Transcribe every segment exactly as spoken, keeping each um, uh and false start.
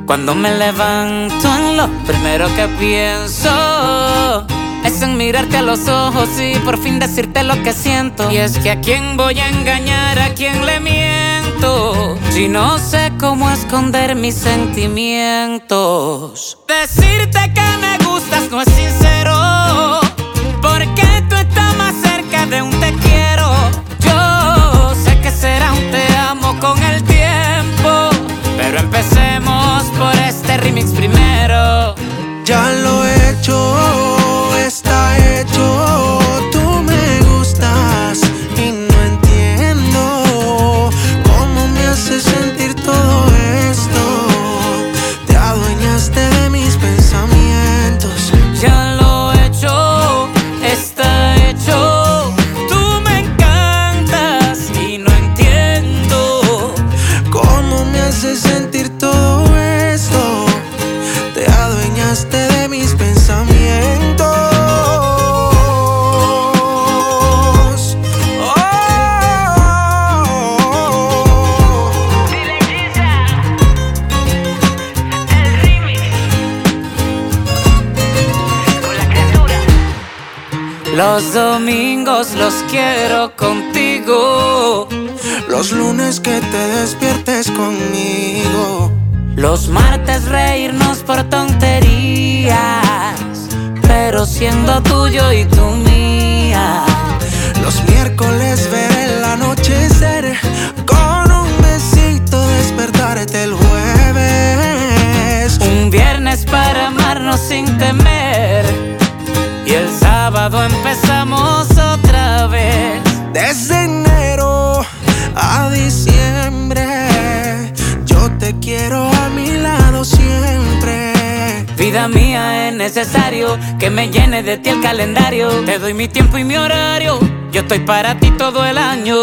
Cuando me levanto, en lo primero que pienso es en mirarte a los ojos y por fin decirte lo que siento. Y es que a quién voy a engañar, a quién le miento, si no sé cómo esconder mis sentimientos. Decirte que me gustas no es sincero, porque tú estás más cerca de un te quiero. Yo sé que será un te amo con el tiempo, pero empecemos por este remix primero. Ya lo he hecho, está hecho. Tú me gustas y no entiendo cómo me hace sentir todo esto. Te adueñaste de mis pensamientos. Ya lo he hecho, está hecho. Tú me encantas y no entiendo cómo me hace sentir todo esto. Te adueñaste de mis pensamientos. Oh, Dile Giza, el remix con la criatura. Los domingos los quiero contigo, los lunes que te despiertes conmigo, los martes reírnos por tonterías, pero siendo tuyo y tú mía. los miércoles ver el anochecer, con un besito despertarte el jueves, Un viernes para amarnos sin temer, y el sábado empezamos otra vez. desde enero a diciembre, yo te quiero a mi lado siempre. Vida mía, es necesario que me llene de ti el calendario. Te doy mi tiempo y mi horario, yo estoy para ti todo el año.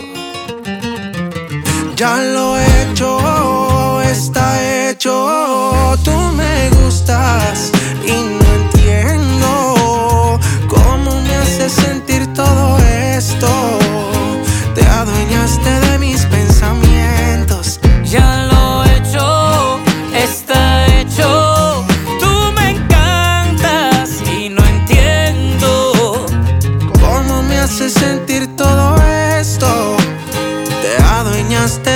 Ya lo he hecho, está hecho. Tú me gustas y no entiendo cómo me hace sentir todo esto. Te adueñaste de mis pensamientos. Ya lo he hecho, está hecho. Tú me encantas y no entiendo ¿Cómo me hace sentir todo esto? Te adueñaste